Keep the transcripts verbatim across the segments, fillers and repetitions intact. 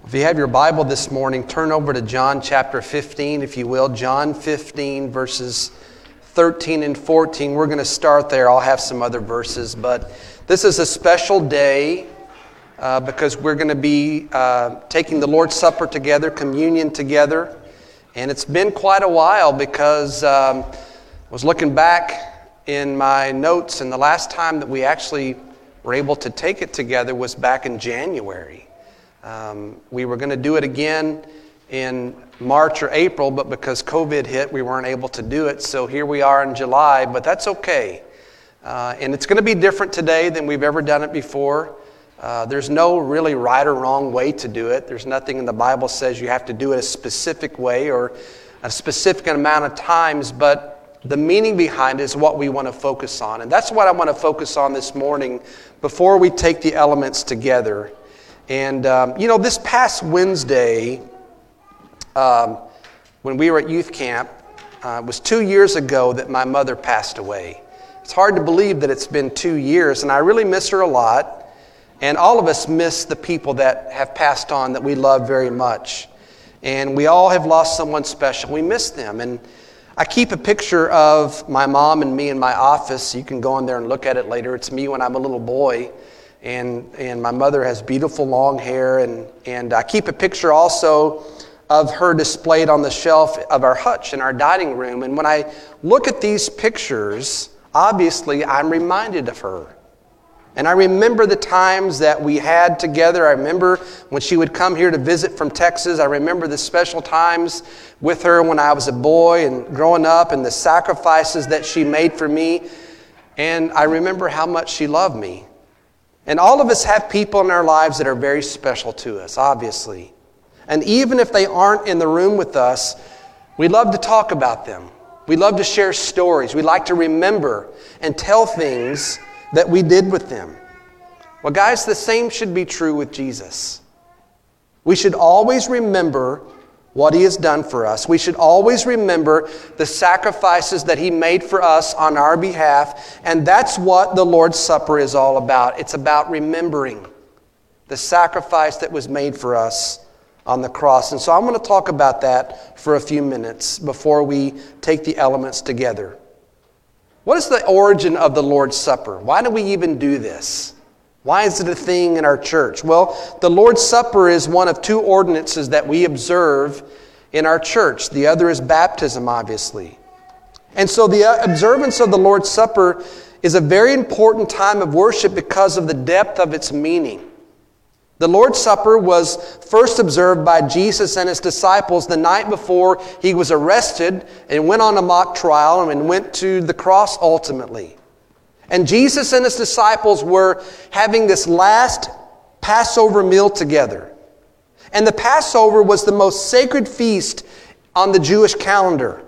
If you have your Bible this morning, turn over to John chapter fifteen, if you will. John fifteen, verses thirteen and fourteen. We're going to start there. I'll have some other verses, but this is a special day uh, because we're going to be uh, taking the Lord's Supper together, communion together. And it's been quite a while because um, I was looking back in my notes, and the last time that we actually were able to take it together was back in January. Um, we were going to do it again in March or April, but because COVID hit, we weren't able to do it. So here we are in July, but that's okay. Uh, and it's going to be different today than we've ever done it before. Uh, there's no really right or wrong way to do it. There's nothing in the Bible says you have to do it a specific way or a specific amount of times, but the meaning behind it is what we want to focus on. And that's what I want to focus on this morning before we take the elements together. And, um, you know, this past Wednesday, um, when we were at youth camp, uh, it was two years ago that my mother passed away. It's hard to believe that it's been two years, and I really miss her a lot. And all of us miss the people that have passed on that we love very much. And we all have lost someone special. We miss them. And I keep a picture of my mom and me in my office. You can go in there and look at it later. It's me when I'm a little boy. And and my mother has beautiful long hair, and, and I keep a picture also of her displayed on the shelf of our hutch in our dining room. And when I look at these pictures, obviously I'm reminded of her. And I remember the times that we had together. I remember when she would come here to visit from Texas. I remember the special times with her when I was a boy and growing up, and the sacrifices that she made for me. And I remember how much she loved me. And all of us have people in our lives that are very special to us, obviously. And even if they aren't in the room with us, we love to talk about them. We love to share stories. We like to remember and tell things that we did with them. Well, guys, the same should be true with Jesus. We should always remember what He has done for us. We should always remember the sacrifices that He made for us on our behalf. And that's what the Lord's Supper is all about. It's about remembering the sacrifice that was made for us on the cross. And so I'm going to talk about that for a few minutes before we take the elements together. What is the origin of the Lord's Supper? Why do we even do this? Why is it a thing in our church? Well, the Lord's Supper is one of two ordinances that we observe in our church. The other is baptism, obviously. And so the observance of the Lord's Supper is a very important time of worship because of the depth of its meaning. The Lord's Supper was first observed by Jesus and His disciples the night before He was arrested and went on a mock trial and went to the cross ultimately. And Jesus and His disciples were having this last Passover meal together. And the Passover was the most sacred feast on the Jewish calendar.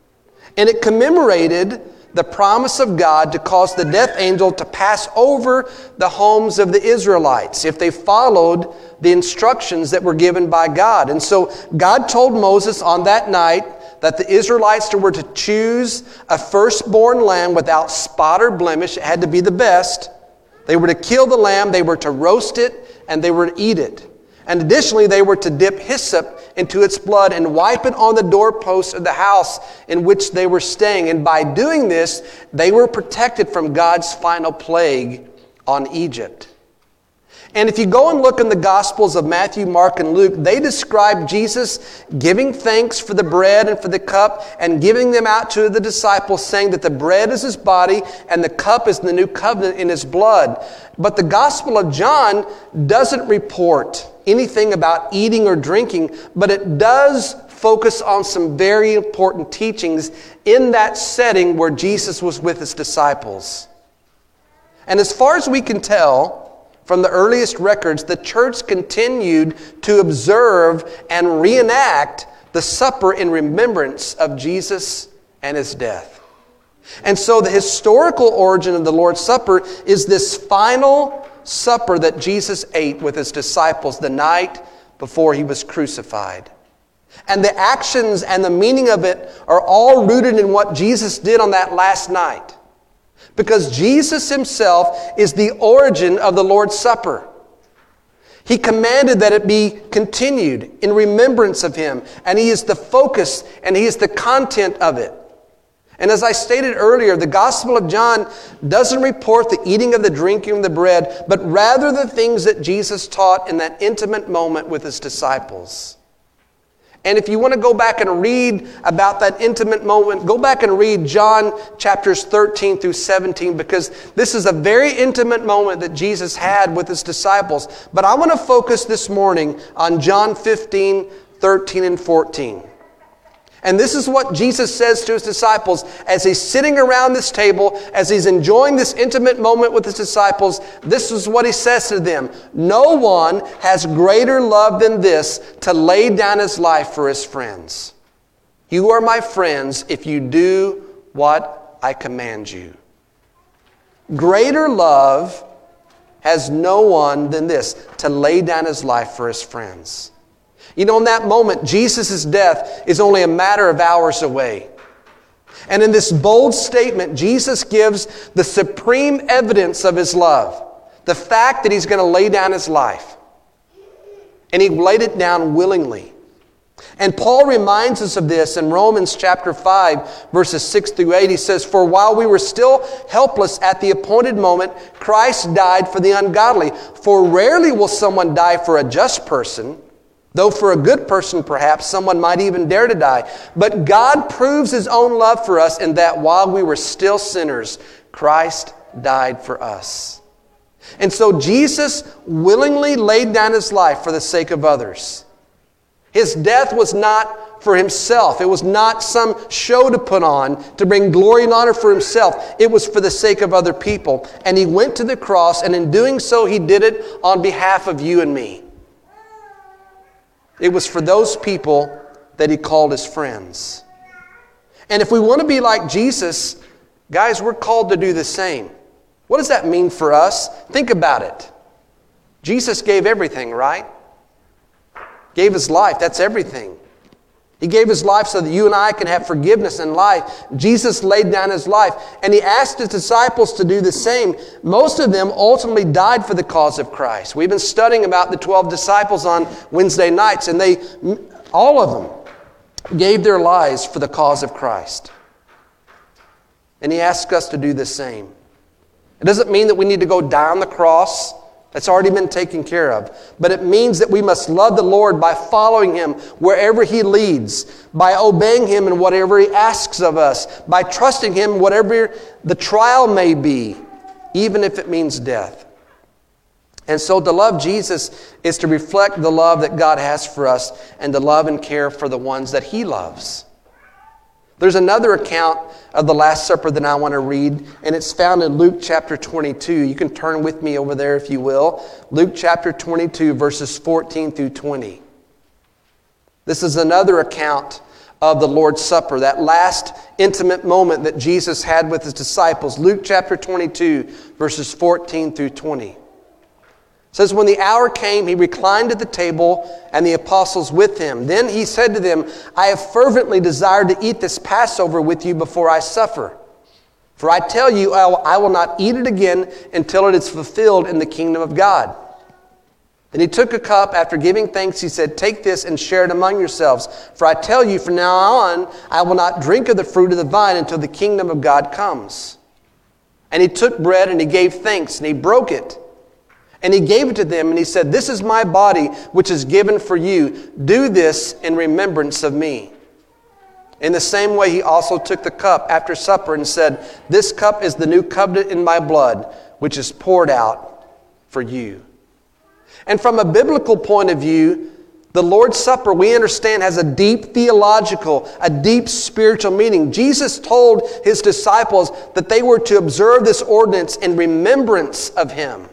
And it commemorated the promise of God to cause the death angel to pass over the homes of the Israelites if they followed the instructions that were given by God. And so God told Moses on that night that the Israelites were to choose a firstborn lamb without spot or blemish. It had to be the best. They were to kill the lamb, they were to roast it, and they were to eat it. And additionally, they were to dip hyssop into its blood and wipe it on the doorpost of the house in which they were staying. And by doing this, they were protected from God's final plague on Egypt. And if you go and look in the Gospels of Matthew, Mark, and Luke, they describe Jesus giving thanks for the bread and for the cup and giving them out to the disciples, saying that the bread is His body and the cup is the new covenant in His blood. But the Gospel of John doesn't report anything about eating or drinking, but it does focus on some very important teachings in that setting where Jesus was with His disciples. And as far as we can tell, from the earliest records, the church continued to observe and reenact the supper in remembrance of Jesus and His death. And so the historical origin of the Lord's Supper is this final supper that Jesus ate with His disciples the night before He was crucified. And the actions and the meaning of it are all rooted in what Jesus did on that last night. Because Jesus Himself is the origin of the Lord's Supper. He commanded that it be continued in remembrance of Him. And He is the focus and He is the content of it. And as I stated earlier, the Gospel of John doesn't report the eating of the drinking of the bread, but rather the things that Jesus taught in that intimate moment with His disciples. And if you want to go back and read about that intimate moment, go back and read John chapters thirteen through seventeen, because this is a very intimate moment that Jesus had with His disciples. But I want to focus this morning on John fifteen, thirteen, and fourteen. And this is what Jesus says to His disciples as He's sitting around this table, as He's enjoying this intimate moment with His disciples. This is what He says to them. No one has greater love than this, to lay down his life for his friends. You are my friends if you do what I command you. Greater love has no one than this, to lay down his life for his friends. You know, in that moment, Jesus' death is only a matter of hours away. And in this bold statement, Jesus gives the supreme evidence of His love. The fact that He's going to lay down His life. And He laid it down willingly. And Paul reminds us of this in Romans chapter five, verses six through eight. He says, "For while we were still helpless at the appointed moment, Christ died for the ungodly. For rarely will someone die for a just person, though for a good person, perhaps, someone might even dare to die. But God proves His own love for us in that while we were still sinners, Christ died for us." And so Jesus willingly laid down His life for the sake of others. His death was not for Himself. It was not some show to put on to bring glory and honor for Himself. It was for the sake of other people. And He went to the cross, and in doing so, He did it on behalf of you and me. It was for those people that He called His friends. And if we want to be like Jesus, guys, we're called to do the same. What does that mean for us? Think about it. Jesus gave everything, right? Gave His life. That's everything. He gave His life so that you and I can have forgiveness in life. Jesus laid down His life, and He asked His disciples to do the same. Most of them ultimately died for the cause of Christ. We've been studying about the twelve disciples on Wednesday nights, and they, all of them, gave their lives for the cause of Christ. And He asks us to do the same. It doesn't mean that we need to go down the cross. That's already been taken care of. But it means that we must love the Lord by following Him wherever He leads, by obeying Him in whatever He asks of us, by trusting Him whatever the trial may be, even if it means death. And so to love Jesus is to reflect the love that God has for us and to love and care for the ones that He loves. There's another account of the Last Supper that I want to read, and it's found in Luke chapter twenty-two. You can turn with me over there if you will. Luke chapter twenty-two, verses fourteen through twenty. This is another account of the Lord's Supper, that last intimate moment that Jesus had with His disciples. Luke chapter twenty-two, verses fourteen through twenty. It says, "When the hour came, He reclined at the table and the apostles with Him. Then He said to them, I have fervently desired to eat this Passover with you before I suffer. For I tell you, I will not eat it again until it is fulfilled in the kingdom of God. Then He took a cup. After giving thanks, He said, Take this and share it among yourselves. For I tell you, from now on, I will not drink of the fruit of the vine until the kingdom of God comes. And He took bread and He gave thanks and He broke it. And He gave it to them, and He said, This is my body, which is given for you. Do this in remembrance of me. In the same way, He also took the cup after supper and said, This cup is the new covenant in my blood, which is poured out for you." And from a biblical point of view, the Lord's Supper, we understand, has a deep theological, a deep spiritual meaning. Jesus told His disciples that they were to observe this ordinance in remembrance of Him.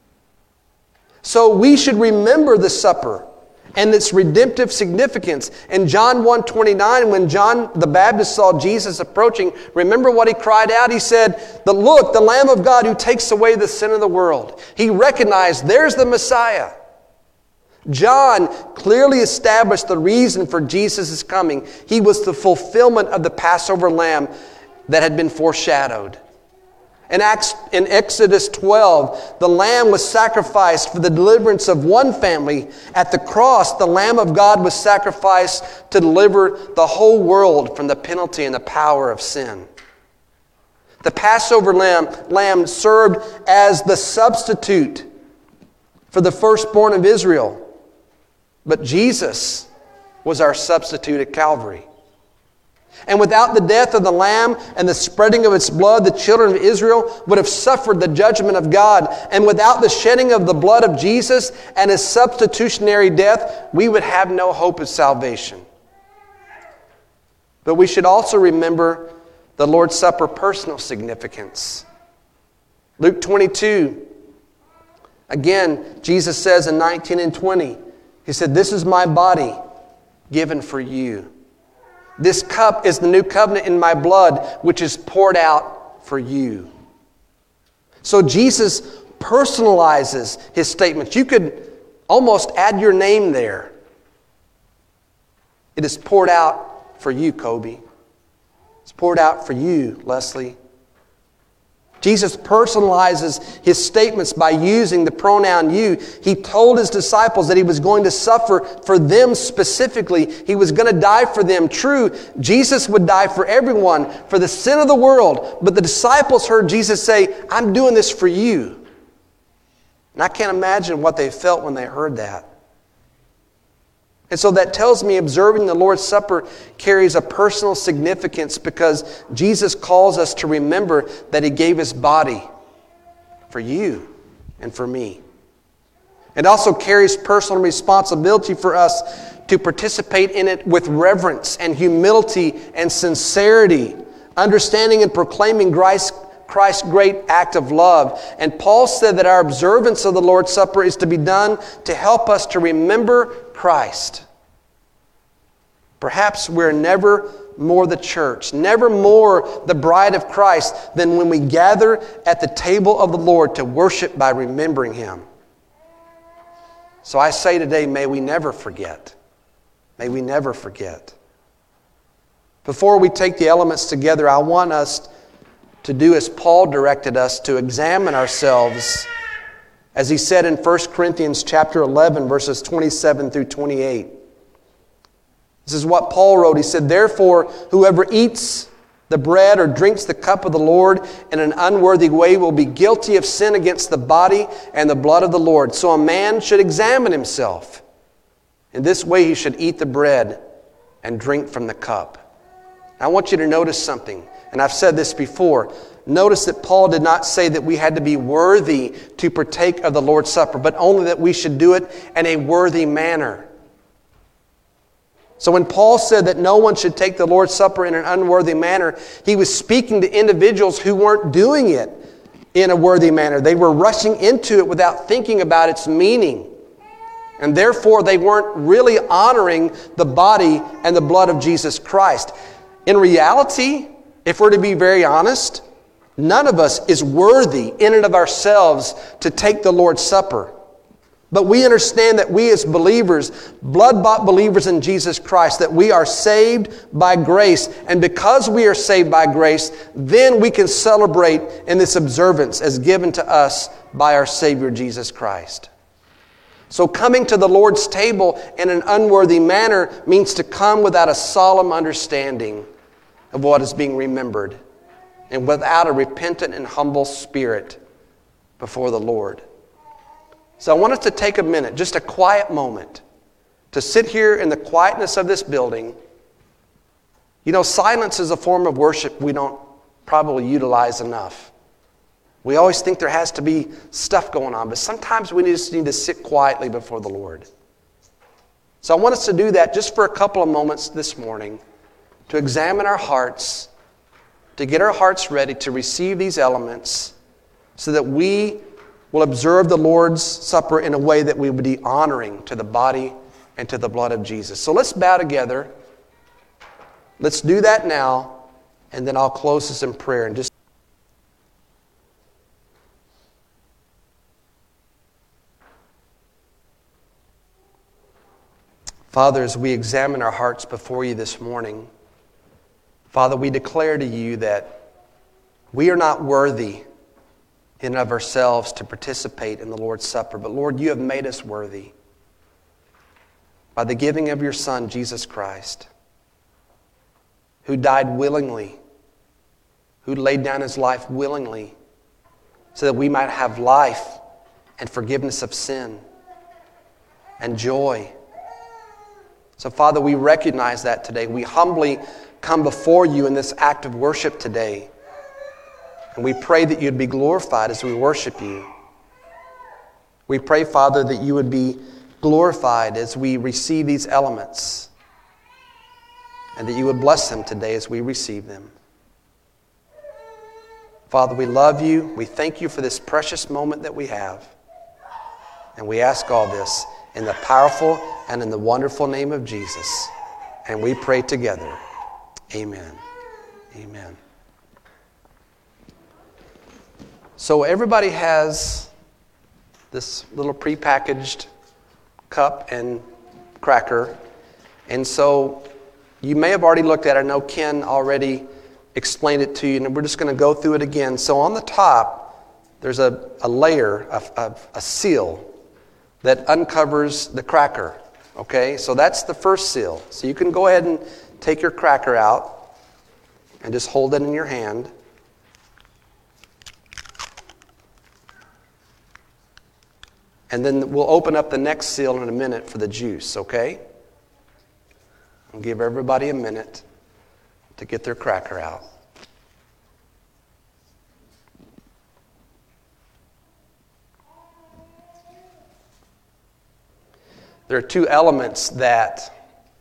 So we should remember the supper and its redemptive significance. In John one twenty-nine, when John the Baptist saw Jesus approaching, remember what he cried out? He said, "The look, the Lamb of God who takes away the sin of the world." He recognized, there's the Messiah. John clearly established the reason for Jesus' coming. He was the fulfillment of the Passover lamb that had been foreshadowed. In, Acts, in Exodus twelve, the lamb was sacrificed for the deliverance of one family. At the cross, the Lamb of God was sacrificed to deliver the whole world from the penalty and the power of sin. The Passover lamb, lamb served as the substitute for the firstborn of Israel. But Jesus was our substitute at Calvary. And without the death of the lamb and the spreading of its blood, the children of Israel would have suffered the judgment of God. And without the shedding of the blood of Jesus and His substitutionary death, we would have no hope of salvation. But we should also remember the Lord's Supper personal significance. Luke twenty-two, again, Jesus says in nineteen and twenty, He said, "This is my body given for you. This cup is the new covenant in my blood, which is poured out for you." So Jesus personalizes His statements. You could almost add your name there. It is poured out for you, Kobe. It's poured out for you, Leslie. Jesus personalizes His statements by using the pronoun you. He told His disciples that He was going to suffer for them specifically. He was going to die for them. True, Jesus would die for everyone, for the sin of the world. But the disciples heard Jesus say, "I'm doing this for you." And I can't imagine what they felt when they heard that. And so that tells me observing the Lord's Supper carries a personal significance because Jesus calls us to remember that He gave His body for you and for me. It also carries personal responsibility for us to participate in it with reverence and humility and sincerity, understanding and proclaiming Christ, Christ's great act of love. And Paul said that our observance of the Lord's Supper is to be done to help us to remember Christ. Perhaps we're never more the church, never more the bride of Christ than when we gather at the table of the Lord to worship by remembering Him. So I say today, may we never forget. May we never forget. Before we take the elements together, I want us to do as Paul directed us, to examine ourselves, as he said in First Corinthians chapter eleven, verses twenty-seven through twenty-eight. This is what Paul wrote. He said, "Therefore, whoever eats the bread or drinks the cup of the Lord in an unworthy way will be guilty of sin against the body and the blood of the Lord. So a man should examine himself. In this way he should eat the bread and drink from the cup." I want you to notice something, and I've said this before. Notice that Paul did not say that we had to be worthy to partake of the Lord's Supper, but only that we should do it in a worthy manner. So when Paul said that no one should take the Lord's Supper in an unworthy manner, he was speaking to individuals who weren't doing it in a worthy manner. They were rushing into it without thinking about its meaning. And therefore, they weren't really honoring the body and the blood of Jesus Christ. In reality, if we're to be very honest, none of us is worthy in and of ourselves to take the Lord's Supper. But we understand that we as believers, blood-bought believers in Jesus Christ, that we are saved by grace. And because we are saved by grace, then we can celebrate in this observance as given to us by our Savior Jesus Christ. So coming to the Lord's table in an unworthy manner means to come without a solemn understanding of what is being remembered and without a repentant and humble spirit before the Lord. So I want us to take a minute, just a quiet moment, to sit here in the quietness of this building. You know, silence is a form of worship we don't probably utilize enough. We always think there has to be stuff going on, but sometimes we just need to sit quietly before the Lord. So I want us to do that just for a couple of moments this morning, to examine our hearts, to get our hearts ready to receive these elements so that we will observe the Lord's Supper in a way that we would be honoring to the body and to the blood of Jesus. So let's bow together. Let's do that now, and then I'll close this in prayer. And just Father, as we examine our hearts before you this morning, Father, we declare to you that we are not worthy in and of ourselves to participate in the Lord's Supper. But Lord, you have made us worthy by the giving of your Son, Jesus Christ, who died willingly, who laid down his life willingly so that we might have life and forgiveness of sin and joy. So, Father, we recognize that today. We humbly come before you in this act of worship today. And we pray that you'd be glorified as we worship you. We pray, Father, that you would be glorified as we receive these elements, and that you would bless them today as we receive them. Father, we love you. We thank you for this precious moment that we have. And we ask all this in the powerful and in the wonderful name of Jesus. And we pray together. Amen. Amen. So everybody has this little prepackaged cup and cracker. And so you may have already looked at it. I know Ken already explained it to you, and we're just going to go through it again. So on the top, there's a, a layer, of, of a seal that uncovers the cracker. Okay, so that's the first seal. So you can go ahead and take your cracker out and just hold it in your hand. And then we'll open up the next seal in a minute for the juice, okay? I'll give everybody a minute to get their cracker out. There are two elements that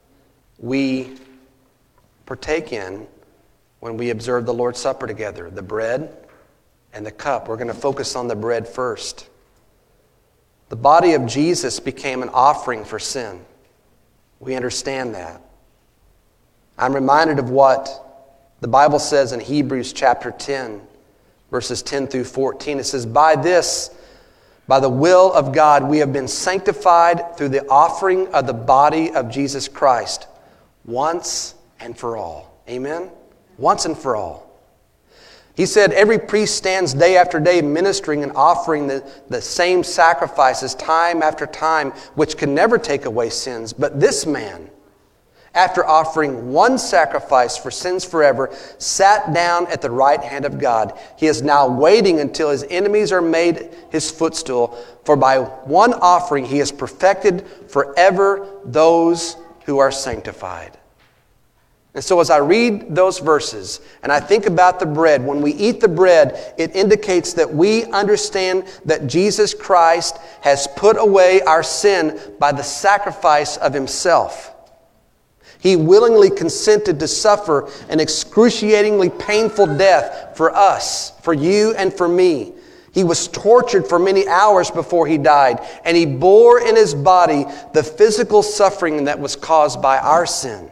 we partake in when we observe the Lord's Supper together, the bread and the cup. We're going to focus on the bread first. The body of Jesus became an offering for sin. We understand that. I'm reminded of what the Bible says in Hebrews chapter ten, verses ten through fourteen. It says, "By this, by the will of God, we have been sanctified through the offering of the body of Jesus Christ, once and for all." Amen? Once and for all. He said, every priest stands day after day ministering and offering the, the same sacrifices time after time, which can never take away sins. But this man, after offering one sacrifice for sins forever, sat down at the right hand of God. He is now waiting until his enemies are made his footstool. For by one offering he has perfected forever those who are sanctified. And so as I read those verses and I think about the bread, when we eat the bread, it indicates that we understand that Jesus Christ has put away our sin by the sacrifice of himself. He willingly consented to suffer an excruciatingly painful death for us, for you and for me. He was tortured for many hours before he died, and he bore in his body the physical suffering that was caused by our sin.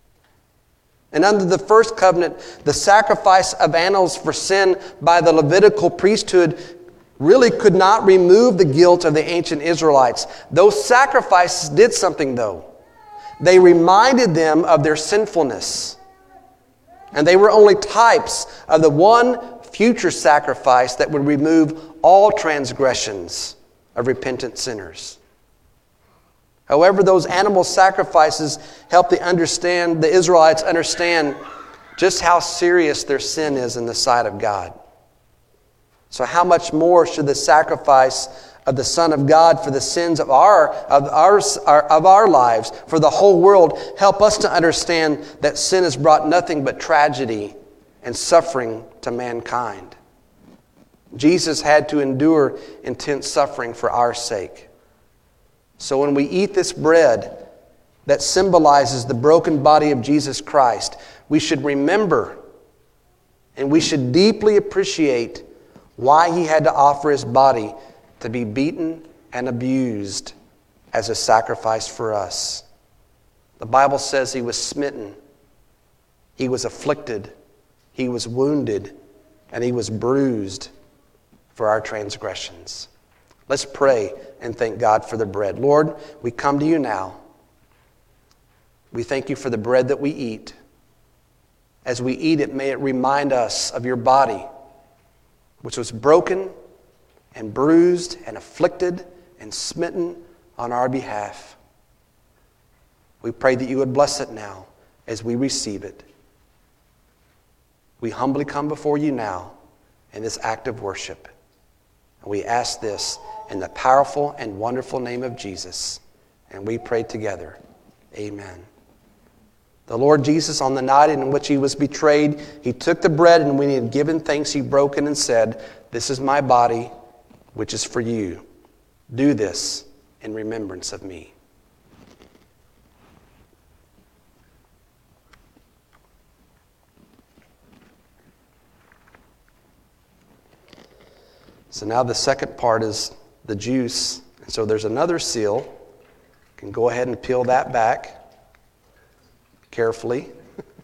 And under the first covenant, the sacrifice of animals for sin by the Levitical priesthood really could not remove the guilt of the ancient Israelites. Those sacrifices did something, though. They reminded them of their sinfulness. And they were only types of the one future sacrifice that would remove all transgressions of repentant sinners. However, those animal sacrifices helped the understand the Israelites understand just how serious their sin is in the sight of God. So how much more should the sacrifice of the Son of God for the sins of our of our of our lives, for the whole world, help us to understand that sin has brought nothing but tragedy and suffering to mankind. Jesus had to endure intense suffering for our sake. So when we eat this bread that symbolizes the broken body of Jesus Christ, we should remember and we should deeply appreciate why he had to offer his body to be beaten and abused as a sacrifice for us. The Bible says he was smitten, he was afflicted, he was wounded, and he was bruised for our transgressions. Let's pray and thank God for the bread. Lord, we come to you now. We thank you for the bread that we eat. As we eat it, may it remind us of your body, which was broken and bruised and afflicted and smitten on our behalf. We pray that you would bless it now as we receive it. We humbly come before you now in this act of worship. And we ask this in the powerful and wonderful name of Jesus. And we pray together. Amen. The Lord Jesus, on the night in which he was betrayed, he took the bread, and when he had given thanks, he broke it and said, "This is my body, which is for you. Do this in remembrance of me." So now the second part is the juice. And so there's another seal. You can go ahead and peel that back carefully.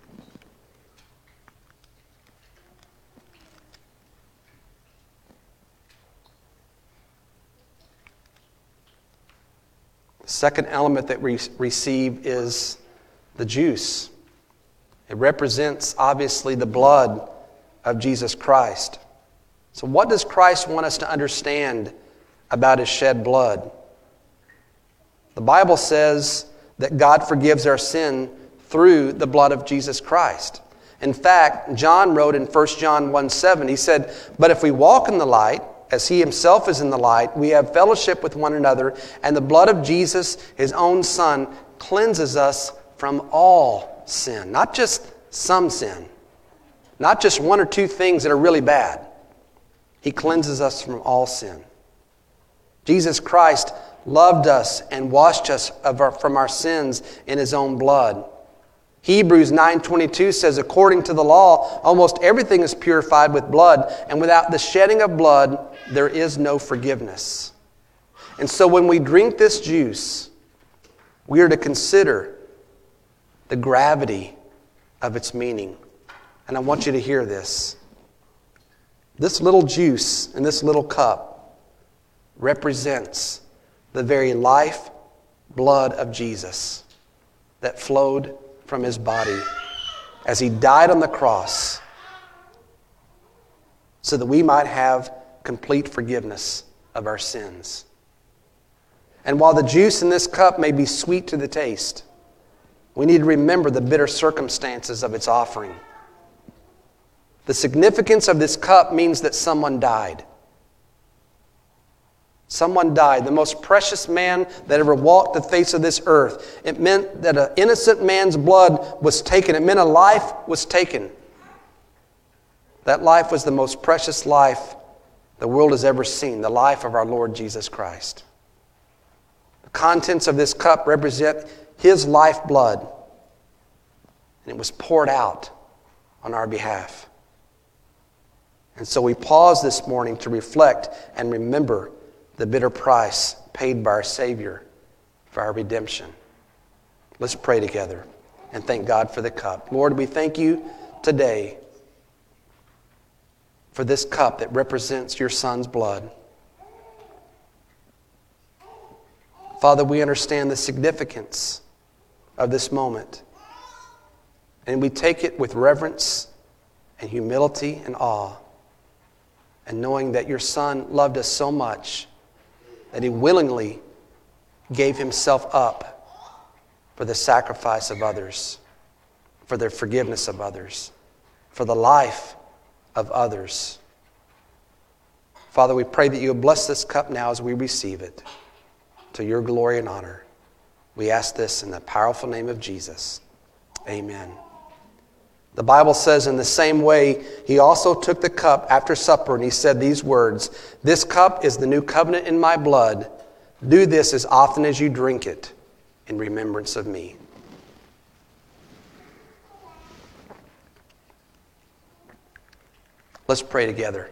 The second element that we receive is the juice. It represents, obviously, the blood of Jesus Christ. So what does Christ want us to understand about his shed blood? The Bible says that God forgives our sin through the blood of Jesus Christ. In fact, John wrote in First John one seven, he said, "But if we walk in the light, as he himself is in the light, we have fellowship with one another, and the blood of Jesus, his own Son, cleanses us from all sin." Not just some sin. Not just one or two things that are really bad. He cleanses us from all sin. Jesus Christ loved us and washed us of our, from our sins in his own blood. Hebrews nine twenty-two says, "According to the law, almost everything is purified with blood, and without the shedding of blood, there is no forgiveness." And so when we drink this juice, we are to consider the gravity of its meaning. And I want you to hear this. This little juice in this little cup represents the very life blood of Jesus that flowed from his body as he died on the cross so that we might have complete forgiveness of our sins. And while the juice in this cup may be sweet to the taste, we need to remember the bitter circumstances of its offering. The significance of this cup means that someone died. Someone died, the most precious man that ever walked the face of this earth. It meant that an innocent man's blood was taken. It meant a life was taken. That life was the most precious life the world has ever seen, the life of our Lord Jesus Christ. The contents of this cup represent his lifeblood, and it was poured out on our behalf. And so we pause this morning to reflect and remember the bitter price paid by our Savior for our redemption. Let's pray together and thank God for the cup. Lord, we thank you today for this cup that represents your Son's blood. Father, we understand the significance of this moment, and we take it with reverence and humility and awe, and knowing that your Son loved us so much that he willingly gave himself up for the sacrifice of others, for the forgiveness of others, for the life of others. Father, we pray that you will bless this cup now as we receive it to your glory and honor. We ask this in the powerful name of Jesus. Amen. The Bible says in the same way, he also took the cup after supper and he said these words, "This cup is the new covenant in my blood. Do this as often as you drink it in remembrance of me." Let's pray together.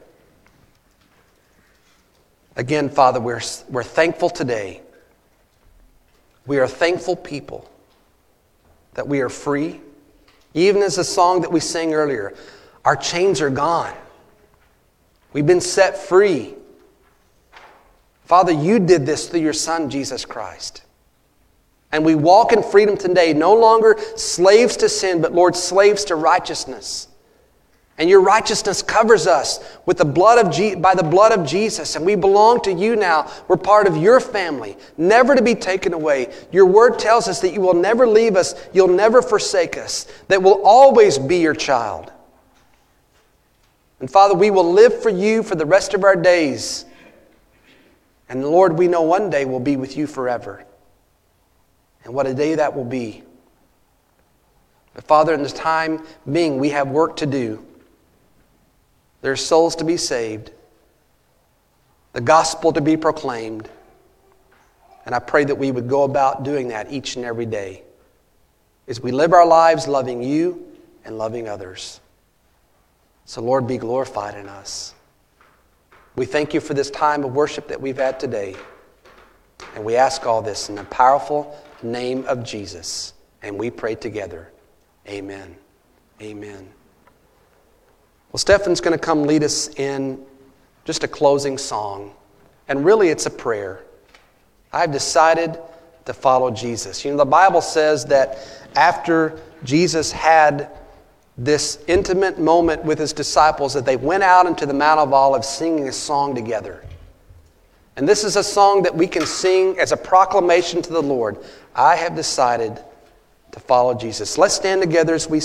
Again, Father, we're, we're thankful today. We are thankful people that we are free. Even as the song that we sang earlier, our chains are gone. We've been set free. Father, you did this through your Son, Jesus Christ. And we walk in freedom today, no longer slaves to sin, but, Lord, slaves to righteousness. And your righteousness covers us with the blood of Je- by the blood of Jesus. And we belong to you now. We're part of your family, never to be taken away. Your word tells us that you will never leave us. You'll never forsake us. That we'll always be your child. And Father, we will live for you for the rest of our days. And Lord, we know one day we'll be with you forever. And what a day that will be. But Father, in this time being, we have work to do. There's souls to be saved, the gospel to be proclaimed, and I pray that we would go about doing that each and every day as we live our lives loving you and loving others. So Lord, be glorified in us. We thank you for this time of worship that we've had today, and we ask all this in the powerful name of Jesus, and we pray together. Amen. Amen. Well, Stefan's going to come lead us in just a closing song. And really, it's a prayer. I've decided to follow Jesus. You know, the Bible says that after Jesus had this intimate moment with his disciples, that they went out into the Mount of Olives singing a song together. And this is a song that we can sing as a proclamation to the Lord. I have decided to follow Jesus. Let's stand together as we